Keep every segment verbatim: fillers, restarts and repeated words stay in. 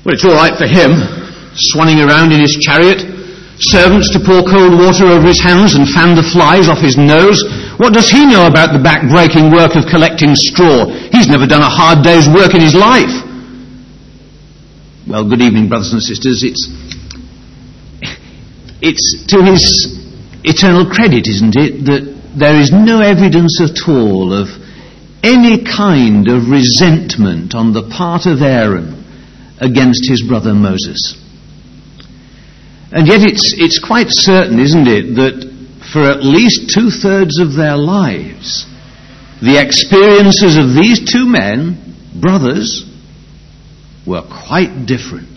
Well, it's all right for him, swanning around in his chariot, servants to pour cold water over his hands and fan the flies off his nose. What does he know about the back-breaking work of collecting straw? He's never done a hard day's work in his life. Well, good evening, brothers and sisters. It's, it's to his eternal credit, isn't it, that there is no evidence at all of any kind of resentment on the part of Aaron against his brother Moses. And yet it's, it's quite certain, isn't it, that for at least two-thirds of their lives, the experiences of these two men, brothers, were quite different.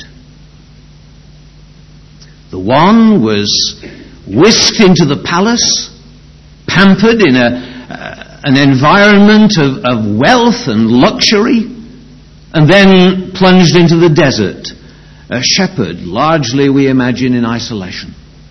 The one was whisked into the palace, pampered in a, uh, an environment of, of wealth and luxury, and then plunged into the desert, a shepherd, largely, we imagine, in isolation.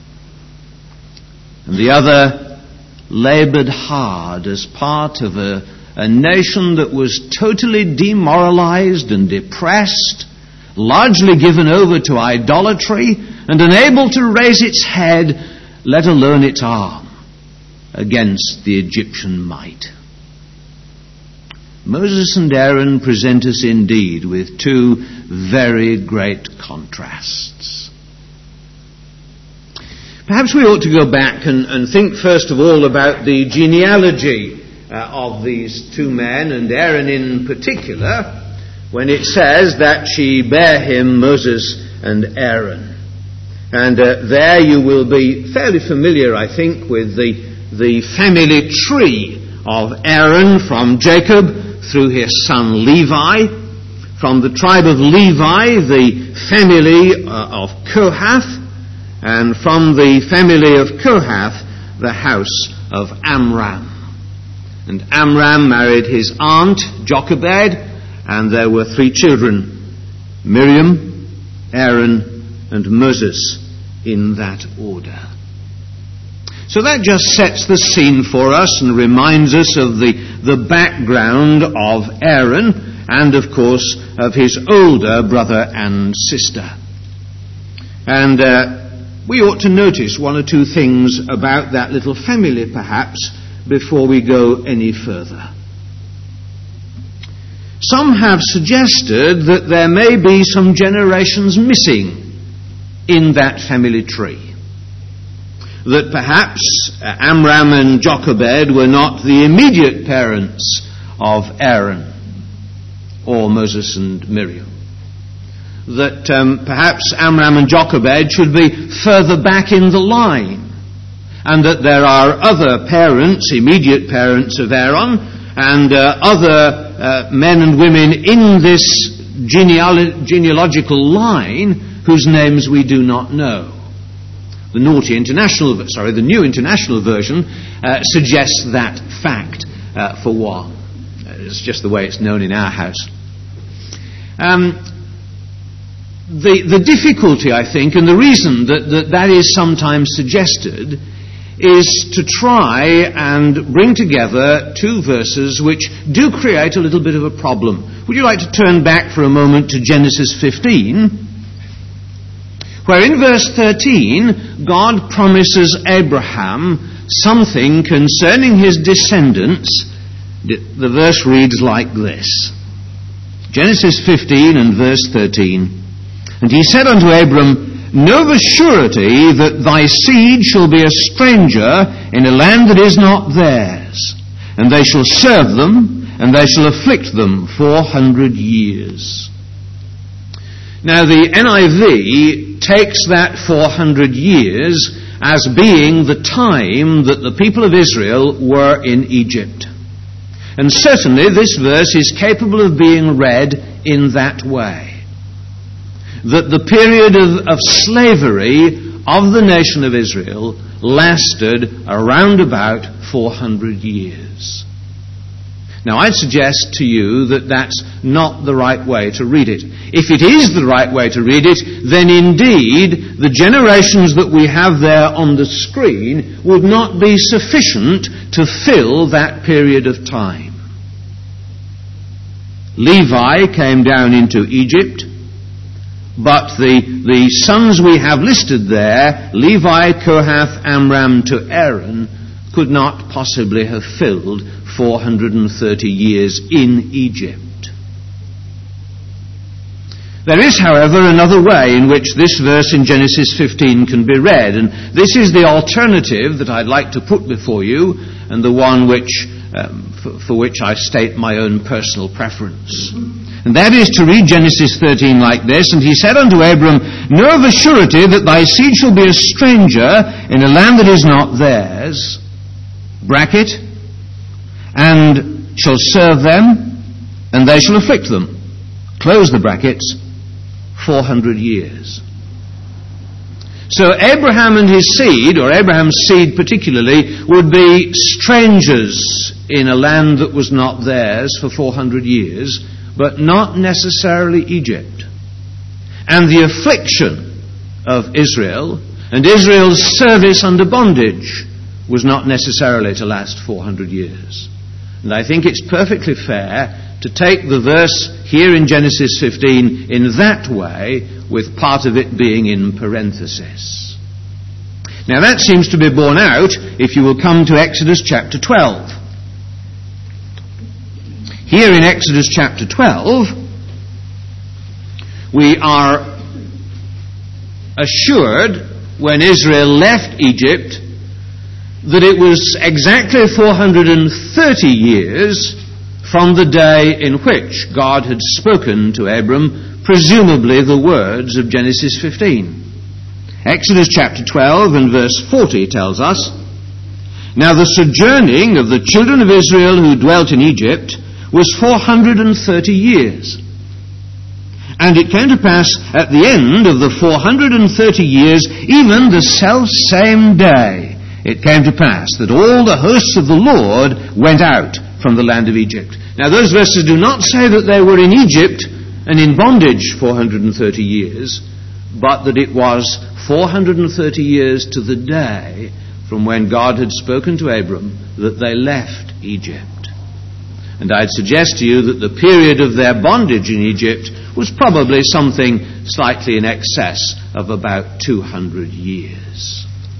And the other laboured hard as part of a, a nation that was totally demoralised and depressed, largely given over to idolatry, and unable to raise its head, let alone its arm, against the Egyptian might. Moses and Aaron present us indeed with two very great contrasts. Perhaps we ought to go back and, and think first of all about the genealogy uh, of these two men, and Aaron in particular, when it says that she bare him Moses and Aaron. And uh, there you will be fairly familiar, I think, with the, the family tree of Aaron from Jacob through his son Levi, from the tribe of Levi, the family uh, of Kohath, and from the family of Kohath, the house of Amram. And Amram married his aunt, Jochebed, and there were three children, Miriam, Aaron, and Moses, in that order. So that just sets the scene for us and reminds us of the, the background of Aaron and, of course, of his older brother and sister. And uh, we ought to notice one or two things about that little family, perhaps, before we go any further. Some have suggested that there may be some generations missing in that family tree. That perhaps Amram and Jochebed were not the immediate parents of Aaron or Moses and Miriam. That um, perhaps Amram and Jochebed should be further back in the line, and that there are other parents, immediate parents of Aaron, and uh, other uh, men and women in this genealo- genealogical line whose names we do not know. The Naughty International, sorry, the New International Version uh, suggests that fact uh, for one. It's just the way it's known in our house. Um, the the difficulty, I think, and the reason that, that that is sometimes suggested is to try and bring together two verses which do create a little bit of a problem. Would you like to turn back for a moment to Genesis fifteen? Where in verse thirteen, God promises Abraham something concerning his descendants. The verse reads like this. Genesis fifteen and verse thirteen. And he said unto Abram, Know of a surety that thy seed shall be a stranger in a land that is not theirs, and they shall serve them, and they shall afflict them four hundred years. Now the N I V takes that four hundred years as being the time that the people of Israel were in Egypt. And certainly this verse is capable of being read in that way. That the period of, of slavery of the nation of Israel lasted around about four hundred years. Now, I'd suggest to you that that's not the right way to read it. If it is the right way to read it, then indeed the generations that we have there on the screen would not be sufficient to fill that period of time. Levi came down into Egypt. But the, the sons we have listed there, Levi, Kohath, Amram to Aaron, could not possibly have filled four hundred thirty years in Egypt. There is, however, another way in which this verse in Genesis fifteen can be read, and this is the alternative that I'd like to put before you, and the one which, um, for, for which I state my own personal preference. And that is to read Genesis thirteen like this, "And he said unto Abram, Know of a surety that thy seed shall be a stranger in a land that is not theirs," bracket, "and shall serve them, and they shall afflict them," close the brackets, four hundred years. So Abraham and his seed, or Abraham's seed particularly, would be strangers in a land that was not theirs for four hundred years, but not necessarily Egypt. And the affliction of Israel and Israel's service under bondage was not necessarily to last four hundred years. And I think it's perfectly fair to take the verse here in Genesis fifteen in that way, with part of it being in parenthesis. Now that seems to be borne out if you will come to Exodus chapter twelve. Here in Exodus chapter twelve, we are assured when Israel left Egypt that it was exactly four hundred thirty years from the day in which God had spoken to Abram, presumably the words of Genesis fifteen. Exodus chapter twelve and verse forty tells us, "Now the sojourning of the children of Israel who dwelt in Egypt was four hundred thirty years. And it came to pass at the end of the four hundred thirty years, even the self-same day, it came to pass that all the hosts of the Lord went out from the land of Egypt." Now those verses do not say that they were in Egypt and in bondage four hundred thirty years, but that it was four hundred thirty years to the day from when God had spoken to Abram that they left Egypt. And I'd suggest to you that the period of their bondage in Egypt was probably something slightly in excess of about two hundred years.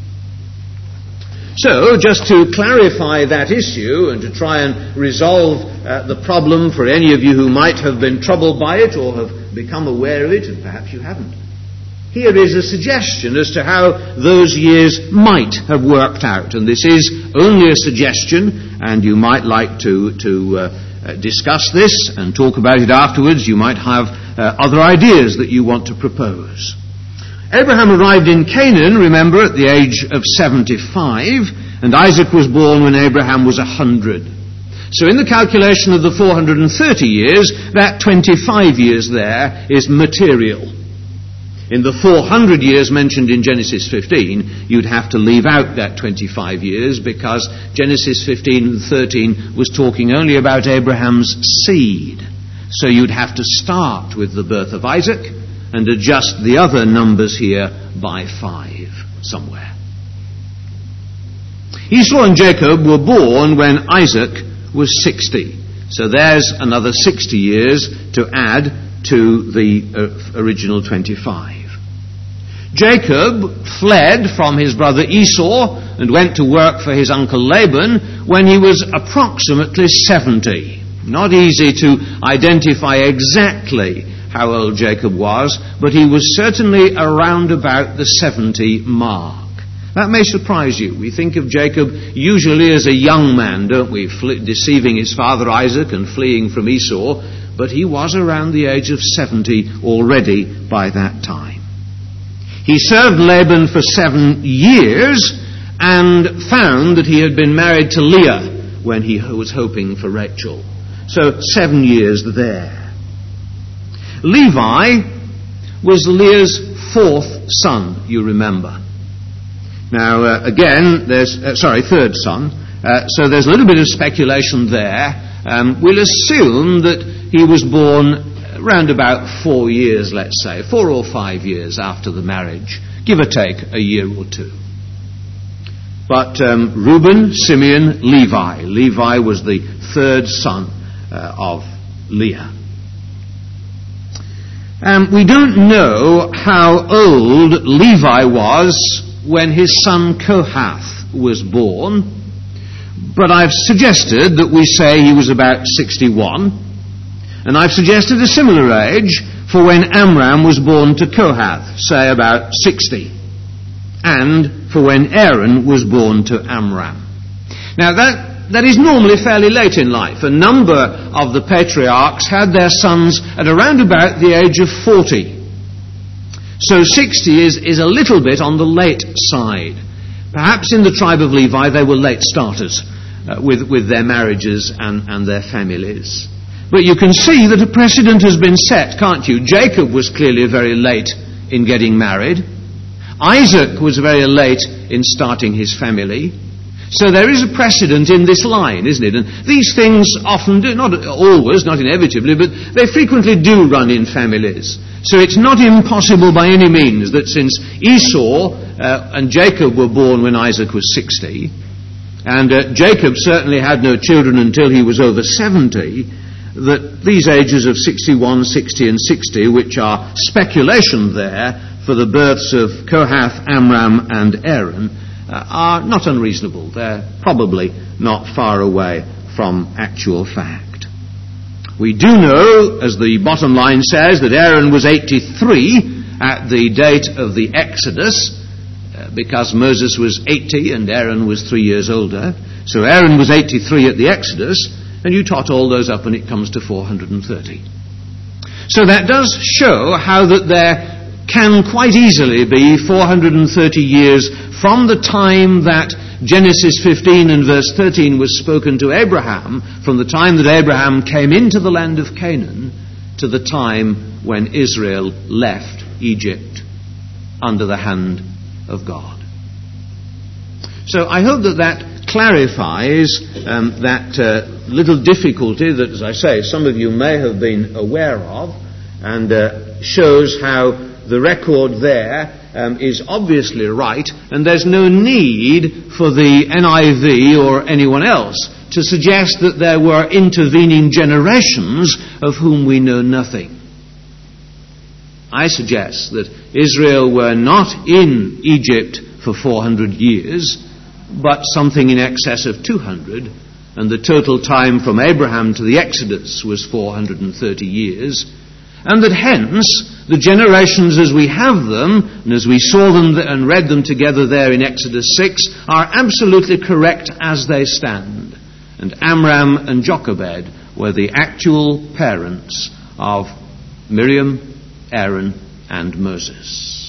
So, just to clarify that issue and to try and resolve uh, the problem for any of you who might have been troubled by it or have become aware of it, and perhaps you haven't, here is a suggestion as to how those years might have worked out. And this is only a suggestion, and you might like to, to uh, uh, discuss this and talk about it afterwards. You might have uh, other ideas that you want to propose. Abraham arrived in Canaan, remember, at the age of seventy-five, and Isaac was born when Abraham was one hundred. So in the calculation of the four hundred thirty years, that twenty-five years there is material. In the four hundred years mentioned in Genesis fifteen, you'd have to leave out that twenty-five years because Genesis fifteen and thirteen was talking only about Abraham's seed. So you'd have to start with the birth of Isaac and adjust the other numbers here by five somewhere. Esau and Jacob were born when Isaac was sixty. So there's another sixty years to add to the uh, original twenty-five. Jacob fled from his brother Esau and went to work for his uncle Laban when he was approximately seventy. Not easy to identify exactly how old Jacob was, but he was certainly around about the seventy mark. That may surprise you. We think of Jacob usually as a young man, don't we, Fle- deceiving his father Isaac and fleeing from Esau, but he was around the age of seventy already by that time. He served Laban for seven years and found that he had been married to Leah when he was hoping for Rachel. So seven years there. Levi was Leah's fourth son, you remember. Now, uh, again, there's, uh, sorry, third son. Uh, so there's a little bit of speculation there. Um, we'll assume that he was born around about four years, let's say, four or five years after the marriage, give or take a year or two. But um, Reuben, Simeon, Levi. Levi was the third son uh, of Leah. Um, we don't know how old Levi was when his son Kohath was born, but I've suggested that we say he was about sixty-one, and I've suggested a similar age for when Amram was born to Kohath, say about sixty, and for when Aaron was born to Amram. Now that That is normally fairly late in life. A number of the patriarchs had their sons at around about the age of forty. So sixty is, is a little bit on the late side. Perhaps in the tribe of Levi they were late starters uh, with, with their marriages and, and their families. But you can see that a precedent has been set, can't you? Jacob was clearly very late in getting married. Isaac was very late in starting his family. So there is a precedent in this line, isn't it? And these things often do, not always, not inevitably, but they frequently do run in families. So it's not impossible by any means that since Esau uh, and Jacob were born when Isaac was sixty, and uh, Jacob certainly had no children until he was over seventy, that these ages of sixty-one, sixty and sixty, which are speculation there for the births of Kohath, Amram and Aaron, Uh, are not unreasonable. They're probably not far away from actual fact. We do know, as the bottom line says, that Aaron was eighty-three at the date of the Exodus, uh, because Moses was eighty and Aaron was three years older. So Aaron was eighty-three at the Exodus, and you tot all those up and it comes to four hundred thirty. So that does show how that there can quite easily be four hundred thirty years from the time that Genesis fifteen and verse thirteen was spoken to Abraham, from the time that Abraham came into the land of Canaan, to the time when Israel left Egypt under the hand of God. So I hope that that clarifies um, that uh, little difficulty that, as I say, some of you may have been aware of, and uh, shows how the record there um, is obviously right, and there's no need for the N I V or anyone else to suggest that there were intervening generations of whom we know nothing. I suggest that Israel were not in Egypt for four hundred years, but something in excess of two hundred, and the total time from Abraham to the Exodus was four hundred thirty years, and that hence the generations as we have them, and as we saw them and read them together there in Exodus six, are absolutely correct as they stand. And Amram and Jochebed were the actual parents of Miriam, Aaron, and Moses.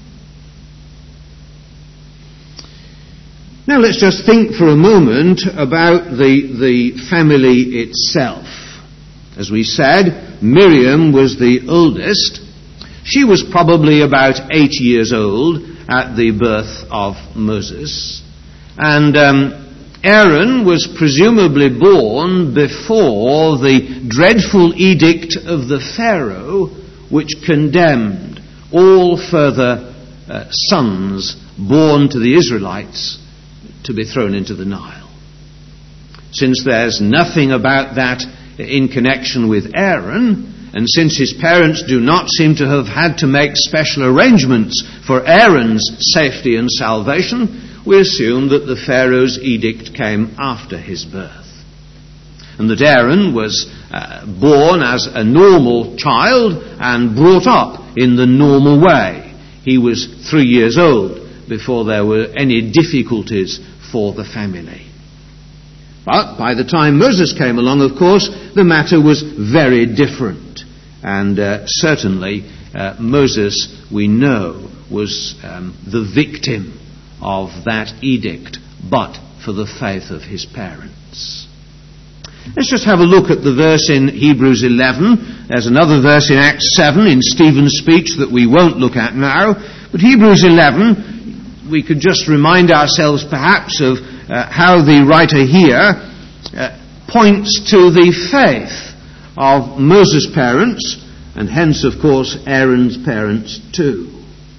Now let's just think for a moment about the, the family itself. As we said, Miriam was the oldest. She was probably about eight years old at the birth of Moses. And um, Aaron was presumably born before the dreadful edict of the Pharaoh, which condemned all further uh, sons born to the Israelites to be thrown into the Nile. Since there's nothing about that in connection with Aaron, and since his parents do not seem to have had to make special arrangements for Aaron's safety and salvation, we assume that the Pharaoh's edict came after his birth. And that Aaron was uh, born as a normal child and brought up in the normal way. He was three years old before there were any difficulties for the family. But by the time Moses came along, of course, the matter was very different. And uh, certainly uh, Moses, we know, was um, the victim of that edict, but for the faith of his parents. Let's just have a look at the verse in Hebrews eleven. There's another verse in Acts seven in Stephen's speech that we won't look at now. But Hebrews eleven, we could just remind ourselves perhaps of uh, how the writer here uh, points to the faith of Moses' parents, and hence, of course, Aaron's parents too.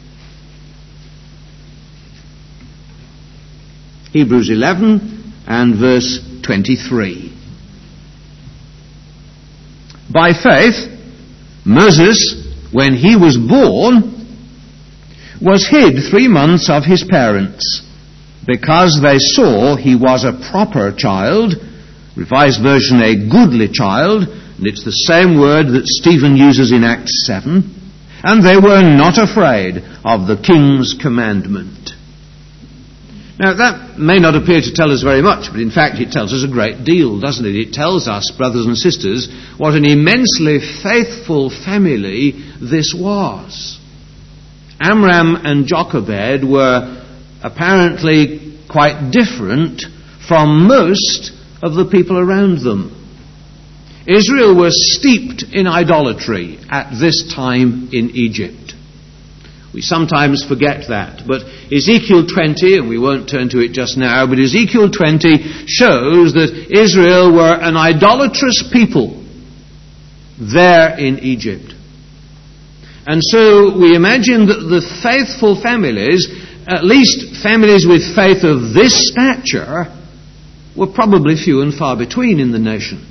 Hebrews eleven and verse twenty-three. By faith, Moses, when he was born, was hid three months of his parents, because they saw he was a proper child, Revised Version, a goodly child, and it's the same word that Stephen uses in Acts seven, and they were not afraid of the king's commandment. Now, that may not appear to tell us very much, but in fact it tells us a great deal, doesn't it? It tells us, brothers and sisters, what an immensely faithful family this was. Amram and Jochebed were apparently quite different from most of the people around them. Israel was steeped in idolatry at this time in Egypt. We sometimes forget that, but Ezekiel twenty, and we won't turn to it just now, but Ezekiel twenty shows that Israel were an idolatrous people there in Egypt. And so we imagine that the faithful families, at least families with faith of this stature, were probably few and far between in the nation.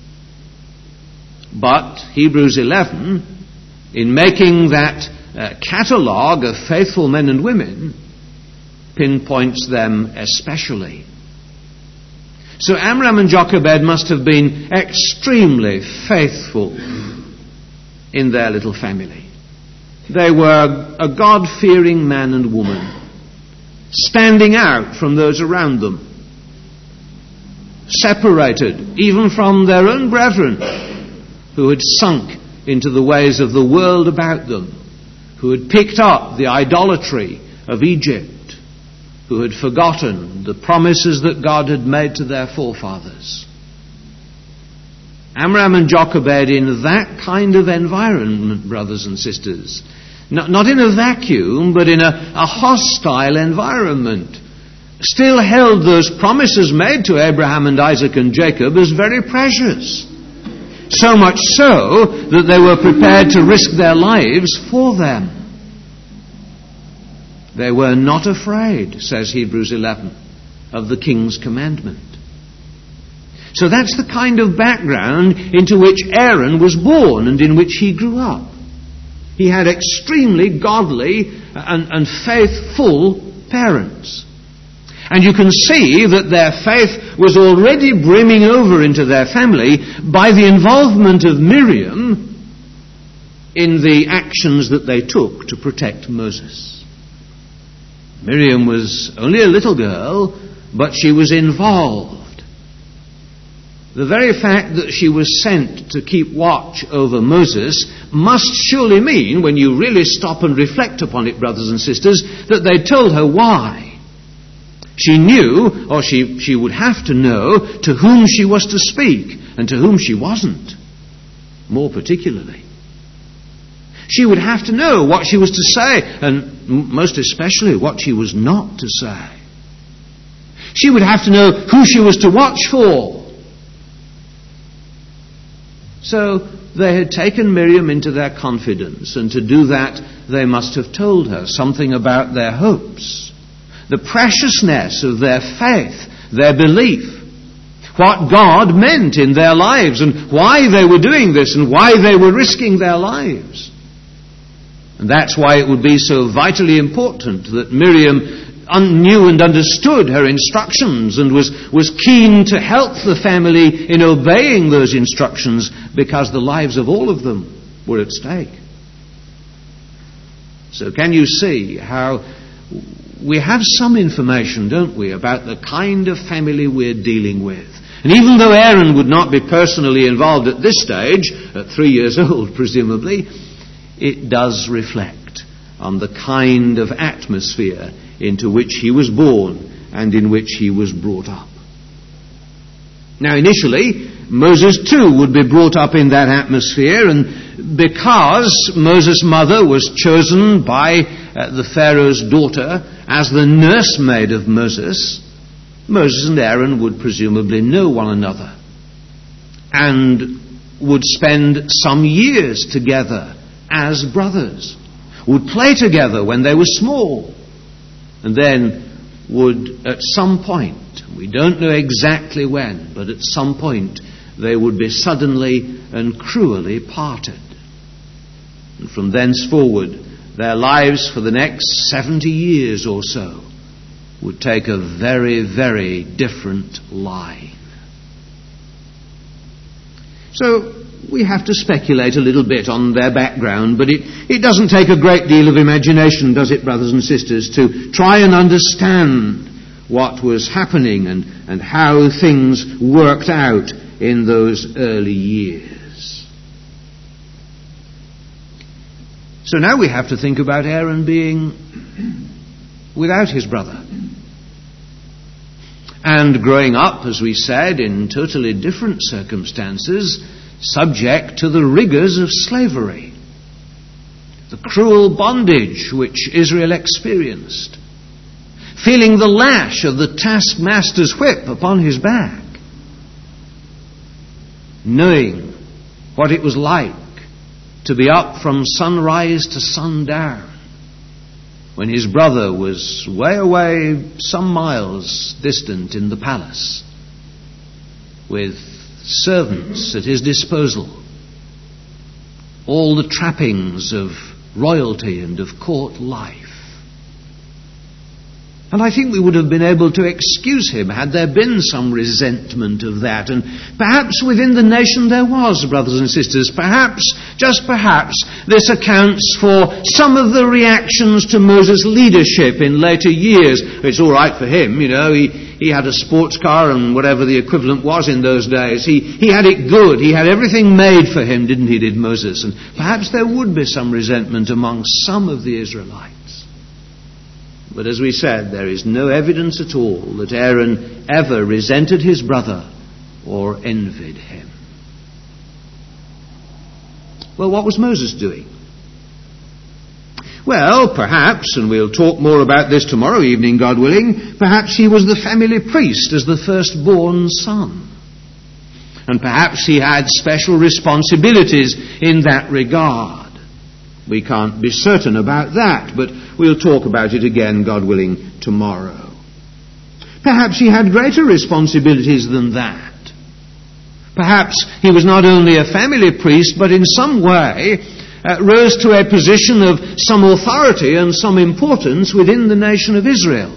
But Hebrews eleven, in making that uh, catalogue of faithful men and women, pinpoints them especially. So Amram and Jochebed must have been extremely faithful in their little family. They were a God-fearing man and woman, standing out from those around them, separated even from their own brethren who had sunk into the ways of the world about them, who had picked up the idolatry of Egypt, who had forgotten the promises that God had made to their forefathers. Amram and Jochebed, in that kind of environment, brothers and sisters, not, not in a vacuum, but in a, a hostile environment, still held those promises made to Abraham and Isaac and Jacob as very precious. So much so that they were prepared to risk their lives for them. They were not afraid, says Hebrews eleven, of the king's commandment. So that's the kind of background into which Aaron was born and in which he grew up. He had extremely godly and, and faithful parents. And you can see that their faith was already brimming over into their family by the involvement of Miriam in the actions that they took to protect Moses. Miriam was only a little girl, but she was involved. The very fact that she was sent to keep watch over Moses must surely mean, when you really stop and reflect upon it, brothers and sisters, that they told her why. She knew, or she, she would have to know, to whom she was to speak and to whom she wasn't, more particularly. She would have to know what she was to say, and most especially what she was not to say. She would have to know who she was to watch for. So they had taken Miriam into their confidence, and to do that they must have told her something about their hopes, the preciousness of their faith, their belief, what God meant in their lives and why they were doing this and why they were risking their lives. And that's why it would be so vitally important that Miriam knew and understood her instructions and was, was keen to help the family in obeying those instructions, because the lives of all of them were at stake. So can you see how we have some information, don't we, about the kind of family we're dealing with? And even though Aaron would not be personally involved at this stage, at three years old presumably, it does reflect on the kind of atmosphere into which he was born and in which he was brought up. Now initially, Moses too would be brought up in that atmosphere, and because Moses' mother was chosen by uh, the Pharaoh's daughter as the nursemaid of Moses, Moses and Aaron would presumably know one another and would spend some years together as brothers, would play together when they were small, and then would at some point, we don't know exactly when, but at some point they would be suddenly and cruelly parted. And from thenceforward, their lives for the next seventy years or so would take a very, very different line. So we have to speculate a little bit on their background, but it, it doesn't take a great deal of imagination, does it, brothers and sisters, to try and understand what was happening and, and how things worked out in those early years. So now we have to think about Aaron being without his brother. And growing up, as we said, in totally different circumstances, subject to the rigors of slavery, the cruel bondage which Israel experienced, feeling the lash of the taskmaster's whip upon his back, knowing what it was like to be up from sunrise to sundown when his brother was way away some miles distant in the palace with servants at his disposal, all the trappings of royalty and of court life. And I think we would have been able to excuse him had there been some resentment of that. And perhaps within the nation there was, brothers and sisters. Perhaps, just perhaps, this accounts for some of the reactions to Moses' leadership in later years. It's all right for him, you know. He, he had a sports car and whatever the equivalent was in those days. He, he had it good. He had everything made for him, didn't he, did Moses? And perhaps there would be some resentment among some of the Israelites. But as we said, there is no evidence at all that Aaron ever resented his brother or envied him. Well, what was Moses doing? Well, perhaps, and we'll talk more about this tomorrow evening, God willing, perhaps he was the family priest as the firstborn son. And perhaps he had special responsibilities in that regard. We can't be certain about that, but we'll talk about it again, God willing, tomorrow. Perhaps he had greater responsibilities than that. Perhaps he was not only a family priest, but in some way uh, rose to a position of some authority and some importance within the nation of Israel.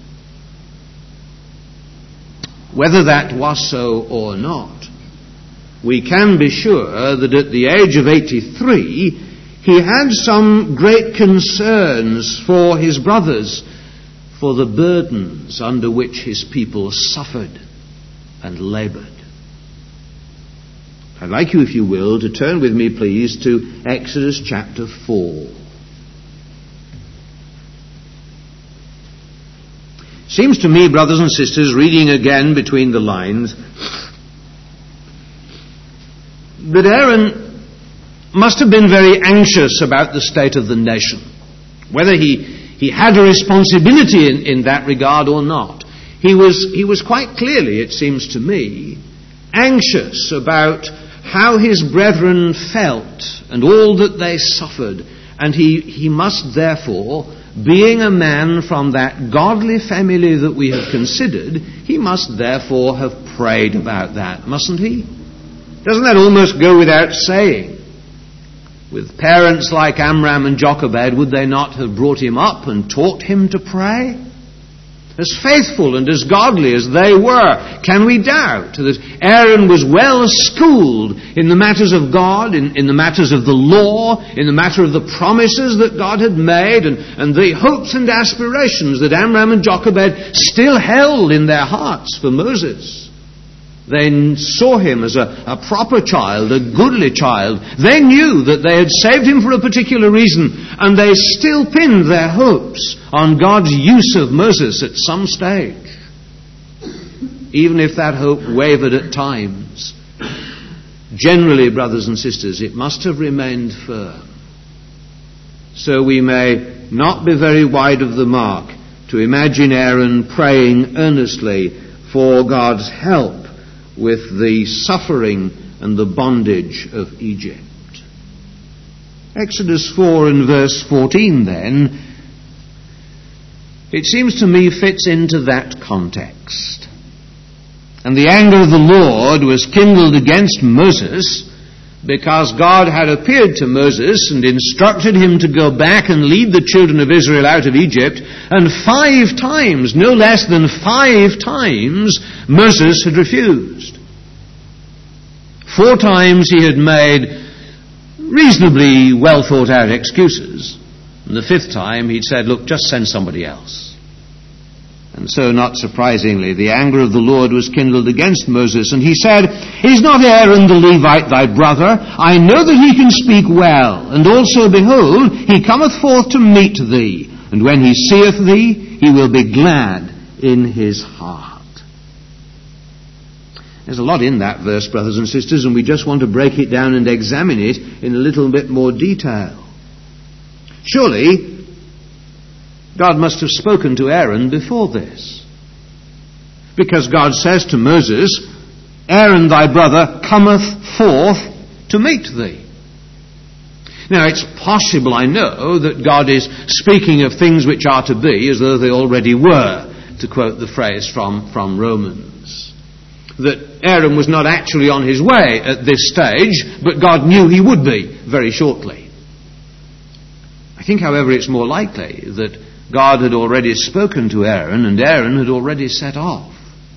Whether that was so or not, we can be sure that at the age of eighty-three, he had some great concerns for his brothers, for the burdens under which his people suffered and labored. I'd like you, if you will, to turn with me, please, to Exodus chapter four. Seems to me, brothers and sisters, reading again between the lines, that Aaron must have been very anxious about the state of the nation, whether he, he had a responsibility in, in that regard or not. He was, he was quite clearly, it seems to me, anxious about how his brethren felt and all that they suffered. And he, he must therefore, being a man from that godly family that we have considered, he must therefore have prayed about that, mustn't he? Doesn't that almost go without saying? With parents like Amram and Jochebed, would they not have brought him up and taught him to pray? As faithful and as godly as they were, can we doubt that Aaron was well schooled in the matters of God, in, in the matters of the law, in the matter of the promises that God had made, and, and the hopes and aspirations that Amram and Jochebed still held in their hearts for Moses? They saw him as a, a proper child, a goodly child. They knew that they had saved him for a particular reason, and they still pinned their hopes on God's use of Moses at some stage. Even if that hope wavered at times, generally, brothers and sisters, it must have remained firm. So we may not be very wide of the mark to imagine Aaron praying earnestly for God's help with the suffering and the bondage of Egypt. Exodus four and verse fourteen then, it seems to me fits into that context. And the anger of the Lord was kindled against Moses because God had appeared to Moses and instructed him to go back and lead the children of Israel out of Egypt, and five times, no less than five times, Moses had refused. Four times he had made reasonably well thought out excuses, and the fifth time he'd said, look, just send somebody else. And so, not surprisingly, the anger of the Lord was kindled against Moses, and he said, Is not Aaron the Levite thy brother? I know that he can speak well, and also, behold, he cometh forth to meet thee, and when he seeth thee, he will be glad in his heart. There's a lot in that verse, brothers and sisters, and we just want to break it down and examine it in a little bit more detail. Surely, God must have spoken to Aaron before this, because God says to Moses, Aaron thy brother cometh forth to meet thee. Now it's possible, I know, that God is speaking of things which are to be as though they already were, to quote the phrase from, from Romans. That Aaron was not actually on his way at this stage, but God knew he would be very shortly. I think, however, it's more likely that God had already spoken to Aaron, and Aaron had already set off.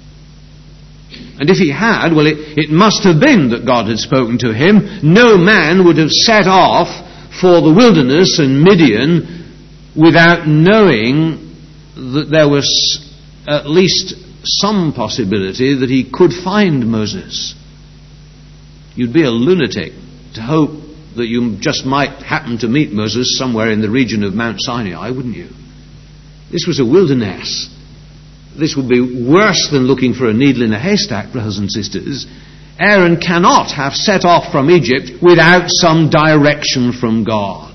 And if he had, well, it, it must have been that God had spoken to him. No man would have set off for the wilderness and Midian without knowing that there was at least some possibility that he could find Moses. You'd be a lunatic to hope that you just might happen to meet Moses somewhere in the region of Mount Sinai, wouldn't you? This was a wilderness. This would be worse than looking for a needle in a haystack, brothers and sisters. Aaron cannot have set off from Egypt without some direction from God.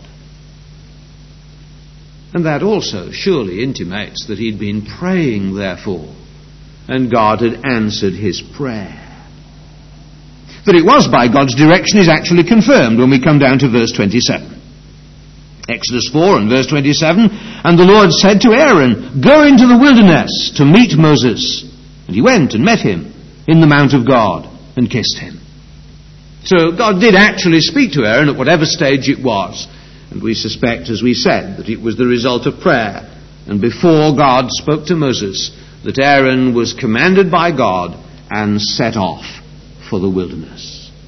And that also surely intimates that he'd been praying, therefore, and God had answered his prayer. That it was by God's direction is actually confirmed when we come down to verse twenty-seven. Exodus four and verse twenty-seven, And the Lord said to Aaron, Go into the wilderness to meet Moses. And he went and met him in the mount of God and kissed him. So God did actually speak to Aaron at whatever stage it was. And we suspect, as we said, that it was the result of prayer. And before God spoke to Moses, that Aaron was commanded by God and set off for the wilderness.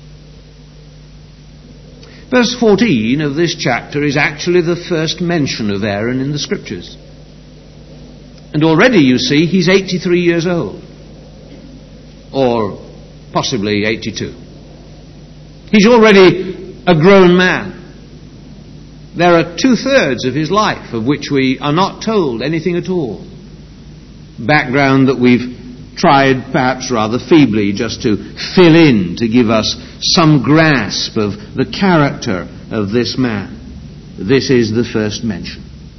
Verse fourteen of this chapter is actually the first mention of Aaron in the Scriptures. And already, you see, he's eighty-three years old. Or possibly eighty-two. He's already a grown man. There are two-thirds of his life of which we are not told anything at all. Background that we've tried, perhaps rather feebly, just to fill in, to give us some grasp of the character of this man. This is the first mention.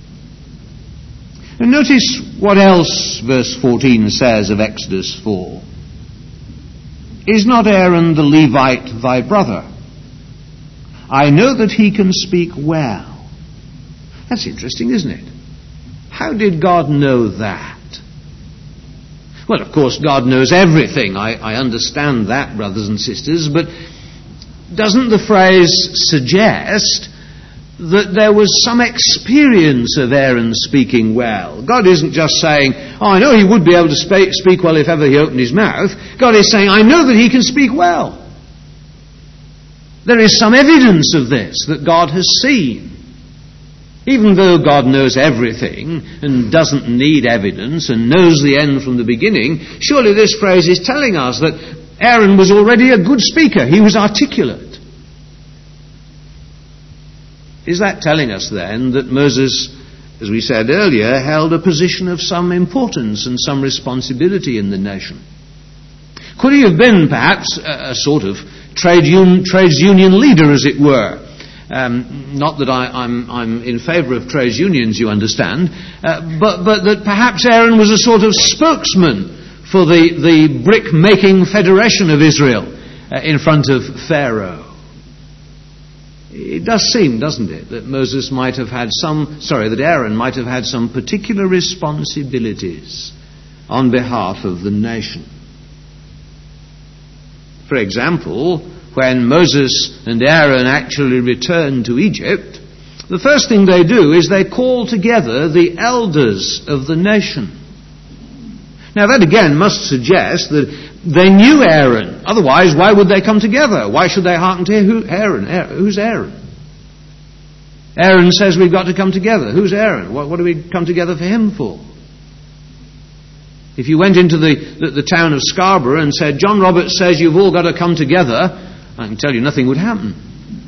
And notice what else verse fourteen says of Exodus four. Is not Aaron the Levite thy brother? I know that he can speak well. That's interesting, isn't it? How did God know that? Well, of course, God knows everything. I, I understand that, brothers and sisters, but doesn't the phrase suggest that there was some experience of Aaron speaking well? God isn't just saying, oh, I know he would be able to speak, speak well if ever he opened his mouth. God is saying, I know that he can speak well. There is some evidence of this that God has seen. Even though God knows everything and doesn't need evidence and knows the end from the beginning, surely this phrase is telling us that Aaron was already a good speaker. He was articulate. Is that telling us then that Moses, as we said earlier, held a position of some importance and some responsibility in the nation? Could he have been perhaps a, a sort of trade un, trades union leader, as it were? Um, not that I, I'm, I'm in favour of trades unions, you understand, uh, but, but that perhaps Aaron was a sort of spokesman for the, the brick-making federation of Israel uh, in front of Pharaoh. It does seem, doesn't it, that Moses might have had some, sorry, that Aaron might have had some particular responsibilities on behalf of the nation. For example, when Moses and Aaron actually return to Egypt, the first thing they do is they call together the elders of the nation. Now that again must suggest that they knew Aaron. Otherwise, why would they come together? Why should they hearken to who? Aaron? Aaron. Who's Aaron? Aaron says we've got to come together. Who's Aaron? What, what do we come together for him for? If you went into the, the, the town of Scarborough and said, John Roberts says you've all got to come together, I can tell you nothing would happen.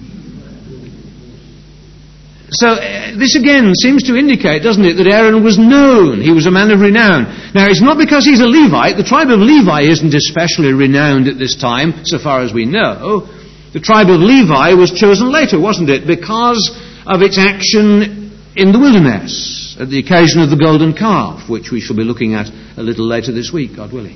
So uh, this again seems to indicate, doesn't it, that Aaron was known. He was a man of renown. Now it's not because he's a Levite. The tribe of Levi isn't especially renowned at this time, so far as we know. The tribe of Levi was chosen later, wasn't it, because of its action in the wilderness at the occasion of the golden calf, which we shall be looking at a little later this week, God willing.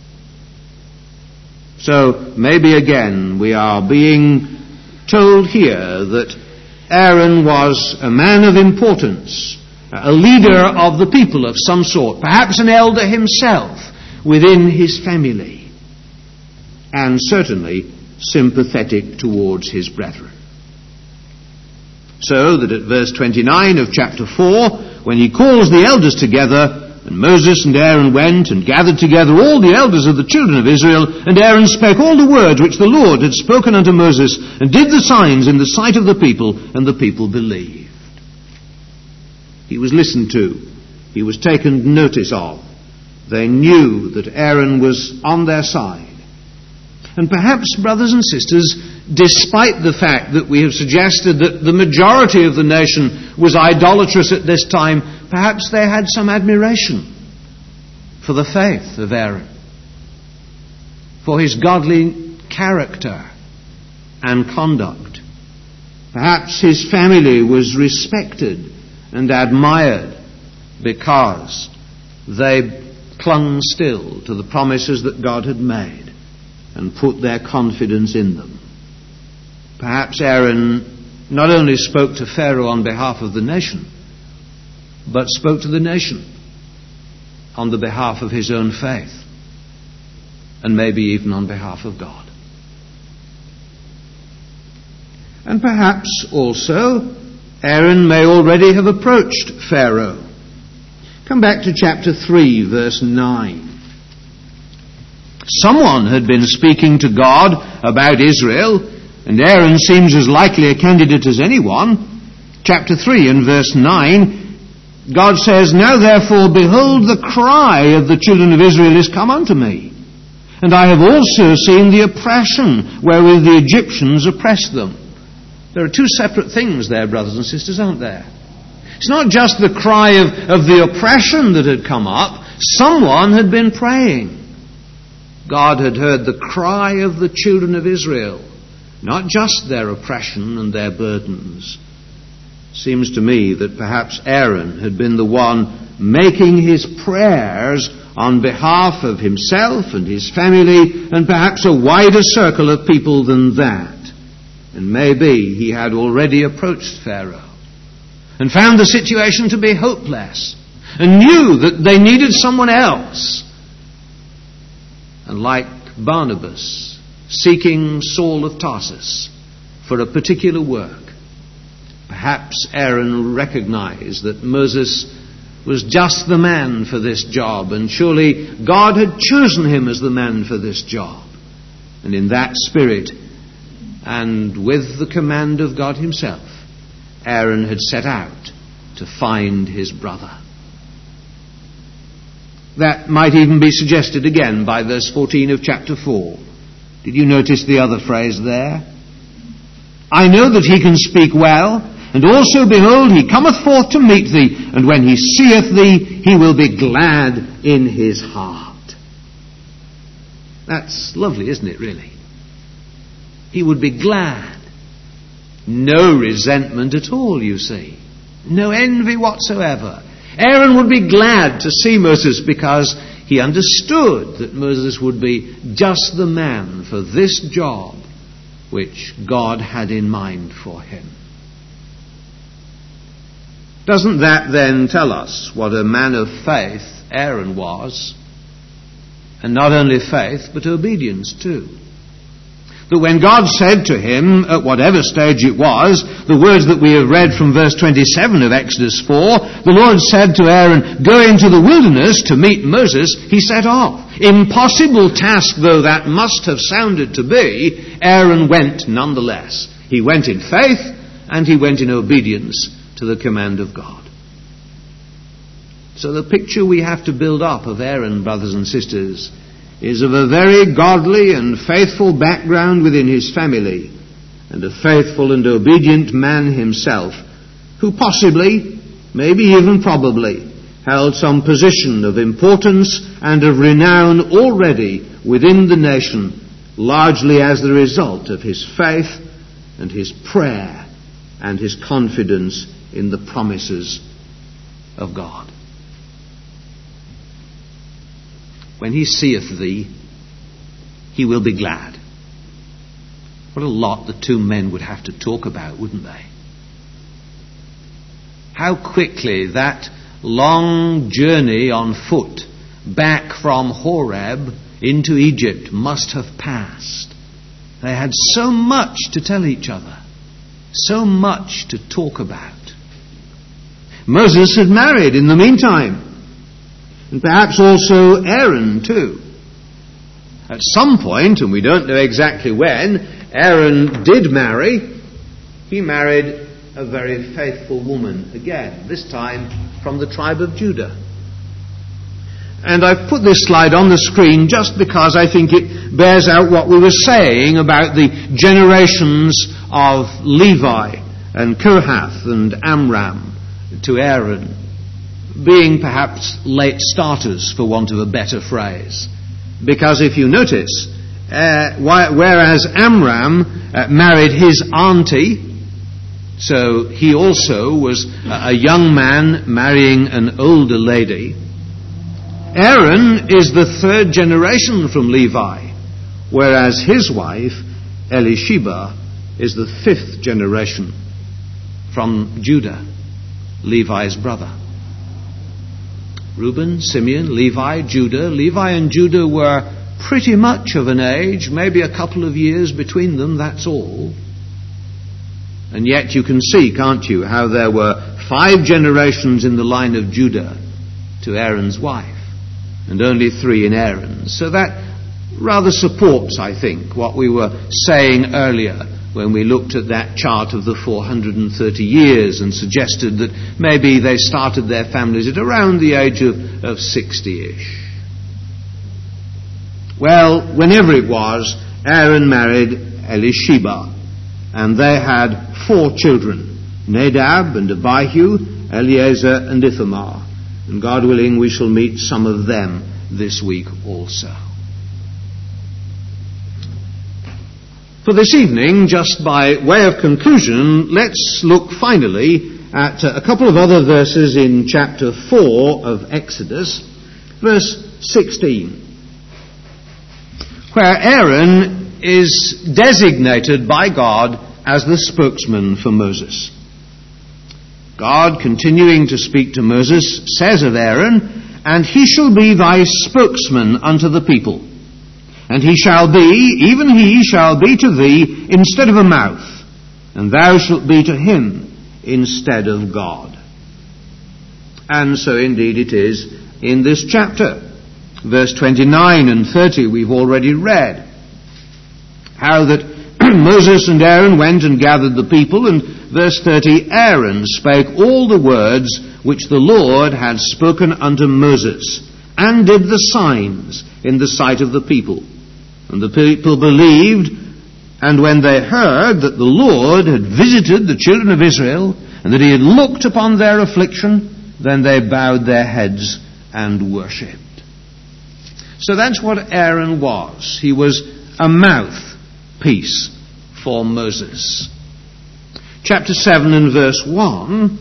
So maybe again we are being told here that Aaron was a man of importance, a leader of the people of some sort, perhaps an elder himself within his family, and certainly sympathetic towards his brethren. So that at verse twenty-nine of chapter four, when he calls the elders together, and Moses and Aaron went and gathered together all the elders of the children of Israel, and Aaron spake all the words which the Lord had spoken unto Moses, and did the signs in the sight of the people, and the people believed. He was listened to. He was taken notice of. They knew that Aaron was on their side. And perhaps, brothers and sisters, despite the fact that we have suggested that the majority of the nation was idolatrous at this time, perhaps they had some admiration for the faith of Aaron, for his godly character and conduct. Perhaps his family was respected and admired because they clung still to the promises that God had made and put their confidence in them. Perhaps Aaron not only spoke to Pharaoh on behalf of the nation, but spoke to the nation on the behalf of his own faith, and maybe even on behalf of God. And perhaps also Aaron may already have approached Pharaoh. Come back to chapter three, verse nine. Someone had been speaking to God about Israel, and Aaron seems as likely a candidate as anyone. Chapter three and verse nine, God says, Now therefore, behold, the cry of the children of Israel is come unto me, and I have also seen the oppression wherewith the Egyptians oppressed them. There are two separate things there, brothers and sisters, aren't there? It's not just the cry of, of the oppression that had come up. Someone had been praying. God had heard the cry of the children of Israel, not just their oppression and their burdens. Seems to me that perhaps Aaron had been the one making his prayers on behalf of himself and his family and perhaps a wider circle of people than that. And maybe he had already approached Pharaoh and found the situation to be hopeless and knew that they needed someone else. And like Barnabas seeking Saul of Tarsus for a particular work, perhaps Aaron recognized that Moses was just the man for this job, and surely God had chosen him as the man for this job. And in that spirit, and with the command of God himself, Aaron had set out to find his brother. That might even be suggested again by verse fourteen of chapter four. Did you notice the other phrase there? I know that he can speak well, and also, behold, he cometh forth to meet thee, and when he seeth thee, he will be glad in his heart. That's lovely, isn't it, really? He would be glad. No resentment at all, you see. No envy whatsoever. Aaron would be glad to see Moses because he understood that Moses would be just the man for this job which God had in mind for him. Doesn't that then tell us what a man of faith Aaron was? And not only faith, but obedience too. that when God said to him, at whatever stage it was, the words that we have read from verse twenty-seven of Exodus four, the Lord said to Aaron, "Go into the wilderness to meet Moses," he set off. Impossible task though that must have sounded to be, Aaron went nonetheless. He went in faith and he went in obedience to the command of God. So the picture we have to build up of Aaron, brothers and sisters, is of a very godly and faithful background within his family, and a faithful and obedient man himself, who possibly, maybe even probably, held some position of importance and of renown already within the nation, largely as the result of his faith and his prayer and his confidence in the promises of God. When he seeth thee, he will be glad. What a lot the two men would have to talk about, wouldn't they? How quickly that long journey on foot back from Horeb into Egypt must have passed. They had so much to tell each other, so much to talk about. Moses had married in the meantime. And perhaps also Aaron too. At some point, and we don't know exactly when, Aaron did marry. He married a very faithful woman again, this time from the tribe of Judah. And I've put this slide on the screen just because I think it bears out what we were saying about the generations of Levi and Kohath and Amram to Aaron, being perhaps late starters, for want of a better phrase. Because if you notice, uh, whereas Amram uh, married his auntie, so he also was a young man marrying an older lady, Aaron is the third generation from Levi, whereas his wife, Elisheba, is the fifth generation from Judah, Levi's brother. Reuben, Simeon, Levi, Judah. Levi and Judah were pretty much of an age, maybe a couple of years between them, that's all. And yet you can see, can't you, how there were five generations in the line of Judah to Aaron's wife, and only three in Aaron's. So that rather supports, I think, what we were saying earlier when we looked at that chart of the four hundred thirty years and suggested that maybe they started their families at around the age of, of sixty-ish. Well, whenever it was, Aaron married Elisheba, and they had four children, Nadab and Abihu, Eleazar and Ithamar. And God willing, we shall meet some of them this week also. For this evening, just by way of conclusion, let's look finally at a couple of other verses in chapter four of Exodus, verse sixteen, where Aaron is designated by God as the spokesman for Moses. God, continuing to speak to Moses, says of Aaron, "And he shall be thy spokesman unto the people. And he shall be, even he shall be to thee instead of a mouth, and thou shalt be to him instead of God." And so indeed it is in this chapter. Verse twenty-nine and thirty we've already read. How that Moses and Aaron went and gathered the people, and verse thirty, Aaron spake all the words which the Lord had spoken unto Moses, and did the signs in the sight of the people. And the people believed, and when they heard that the Lord had visited the children of Israel, and that he had looked upon their affliction, then they bowed their heads and worshipped. So that's what Aaron was. He was a mouthpiece for Moses. Chapter seven and verse one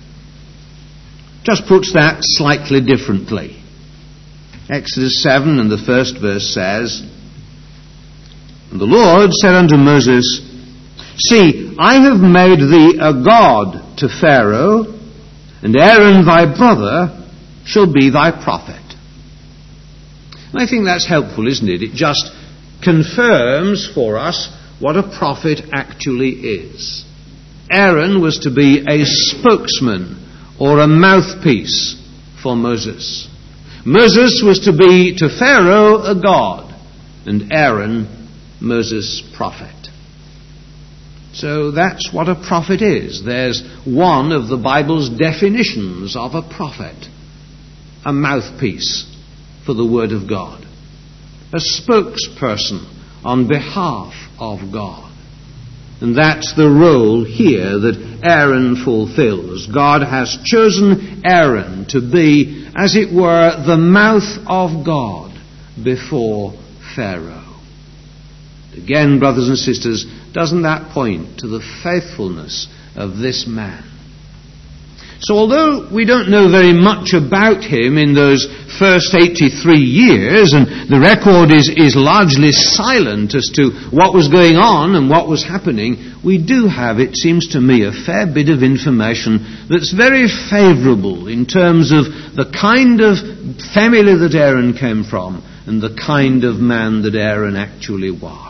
just puts that slightly differently. Exodus seven and the first verse says, "And the Lord said unto Moses, See, I have made thee a god to Pharaoh, and Aaron thy brother shall be thy prophet." And I think that's helpful, isn't it? It just confirms for us what a prophet actually is. Aaron was to be a spokesman or a mouthpiece for Moses. Moses was to be to Pharaoh a god, and Aaron Moses' prophet. So that's what a prophet is. There's one of the Bible's definitions of a prophet. A mouthpiece for the Word of God. A spokesperson on behalf of God. And that's the role here that Aaron fulfills. God has chosen Aaron to be, as it were, the mouth of God before Pharaoh. Again, brothers and sisters, doesn't that point to the faithfulness of this man? So although we don't know very much about him in those first eighty-three years, and the record is, is largely silent as to what was going on and what was happening, we do have, it seems to me, a fair bit of information that's very favourable in terms of the kind of family that Aaron came from and the kind of man that Aaron actually was.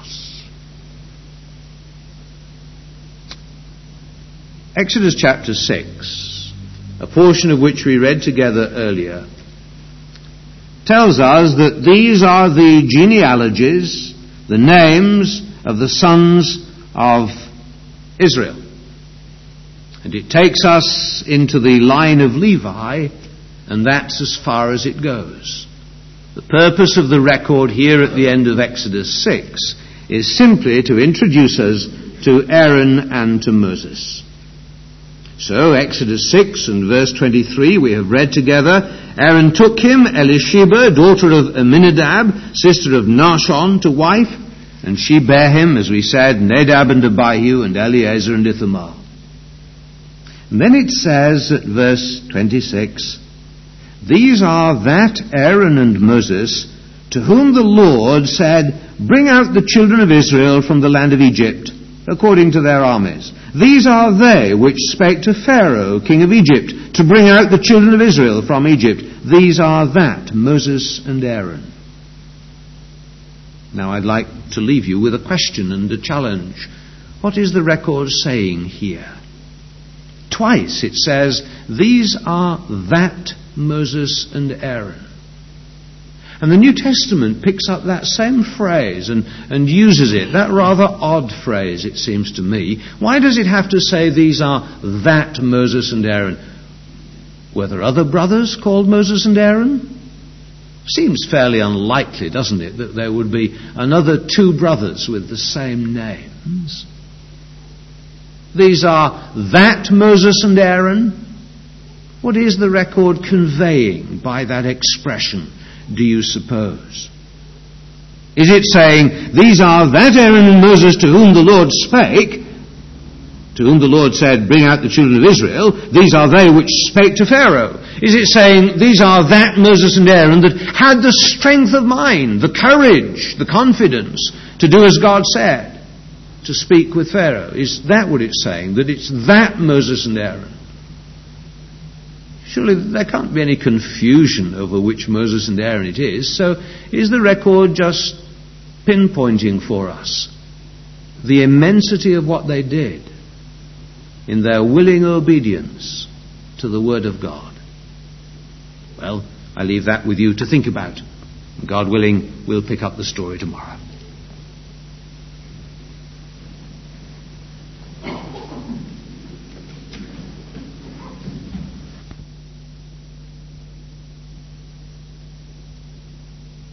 Exodus chapter six, a portion of which we read together earlier, tells us that these are the genealogies, the names of the sons of Israel. And it takes us into the line of Levi, and that's as far as it goes. The purpose of the record here at the end of Exodus six is simply to introduce us to Aaron and to Moses. So, Exodus six and verse twenty-three, we have read together, Aaron took him, Elisheba, daughter of Amminadab, sister of Nahshon, to wife, and she bare him, as we said, Nadab and Abihu, and Eleazar and Ithamar. And then it says at verse twenty-six, these are that Aaron and Moses, to whom the Lord said, bring out the children of Israel from the land of Egypt, according to their armies. These are they which spake to Pharaoh, king of Egypt, to bring out the children of Israel from Egypt. These are that, Moses and Aaron. Now I'd like to leave you with a question and a challenge. What is the record saying here? Twice it says, these are that Moses and Aaron. And the New Testament picks up that same phrase and, and uses it, that rather odd phrase, it seems to me. Why does it have to say these are that Moses and Aaron? Were there other brothers called Moses and Aaron? Seems fairly unlikely, doesn't it, that there would be another two brothers with the same names. These are that Moses and Aaron. What is the record conveying by that expression, do you suppose? Is it saying, these are that Aaron and Moses to whom the Lord spake, to whom the Lord said, bring out the children of Israel, these are they which spake to Pharaoh? Is it saying, these are that Moses and Aaron that had the strength of mind, the courage, the confidence to do as God said, to speak with Pharaoh? Is that what it's saying, that it's that Moses and Aaron? Surely there can't be any confusion over which Moses and Aaron it is. So is the record just pinpointing for us the immensity of what they did in their willing obedience to the Word of God? Well, I leave that with you to think about. God willing, we'll pick up the story tomorrow.